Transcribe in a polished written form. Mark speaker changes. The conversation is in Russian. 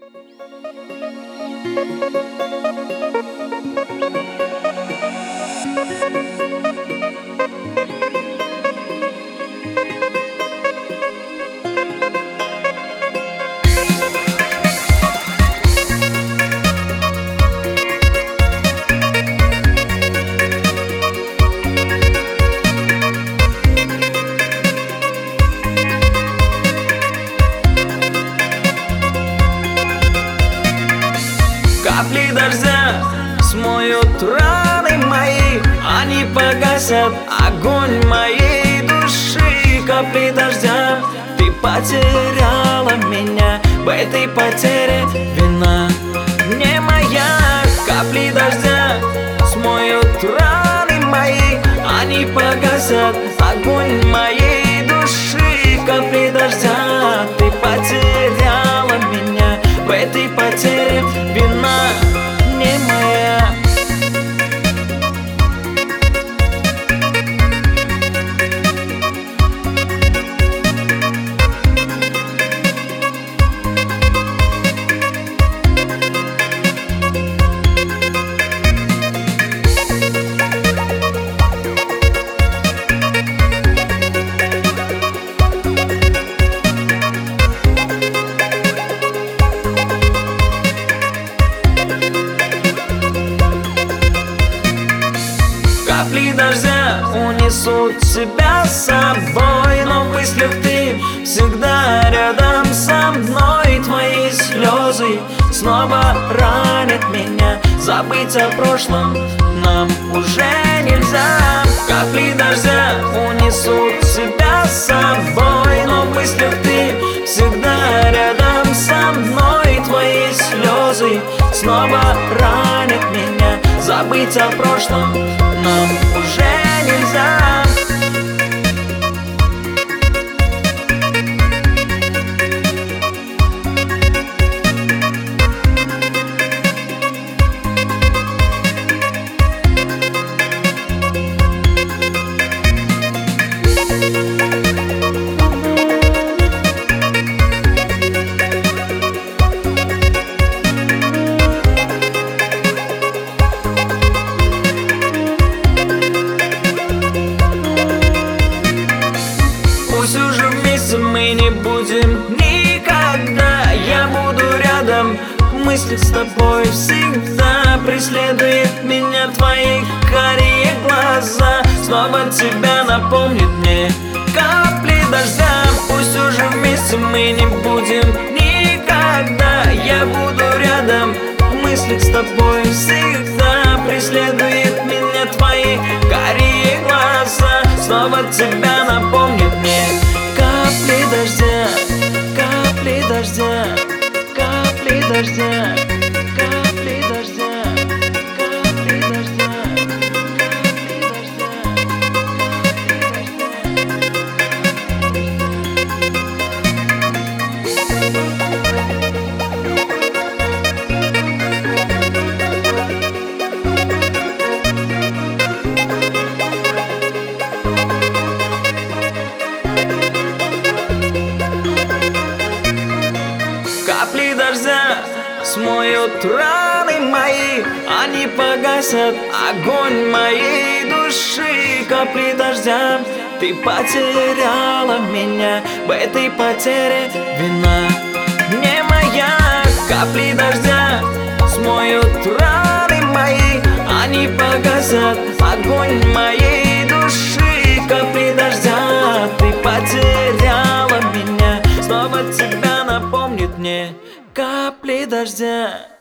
Speaker 1: Капли дождя смоют раны мои, они погасят огонь моей души. Капли дождя, ты потеряла меня, в этой потере вина не моя. Капли дождя смоют раны мои, они погасят огонь моей души. Капли дождя, ты потеряла меня, в этой потере вина не моя. Капли дождя унесут тебя с собой, но в мыслях ты всегда рядом со мной. Твои слезы снова ранят меня, забыть о прошлом нам уже нельзя. Капли дождя унесут тебя с собой, но в мыслях ты всегда рядом со мной. Твои слезы снова ранят меня, забыть о прошлом нам уже нельзя. Пусть уже вместе мы не будем никогда, я буду рядом, в мыслях с тобой всегда. Преследует меня твои карие глаза, снова тебя напомнит мне капли дождя. Пусть уже вместе мы не будем никогда, я буду рядом, в мыслях с тобой всегда. Преследует меня твои карие глаза, снова тебя напомнит мне капли дождя, капли дождя, капли дождя, капли дождя, капли дождя, капли дождя смоют раны мои, они погасят огонь моей души. Капли дождя, ты потеряла меня, в этой потере вина не моя. Капли дождя смоют раны мои, они погасят огонь моей души. Капли дождя, ты потеряла меня, снова тебя напомнит мне капли дождя.